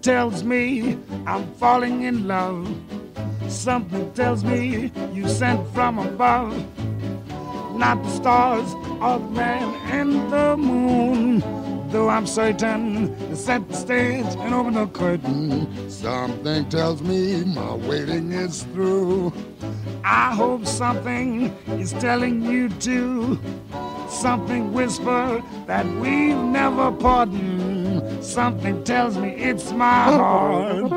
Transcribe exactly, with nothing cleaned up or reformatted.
tells me I'm falling in love. Something tells me you sent from above. Not the stars or the man in the moon, though I'm certain to set the stage and open the curtain. Something tells me my waiting is through. I hope something is telling you too. Something whisper that we've never parted. Something tells me it's my heart.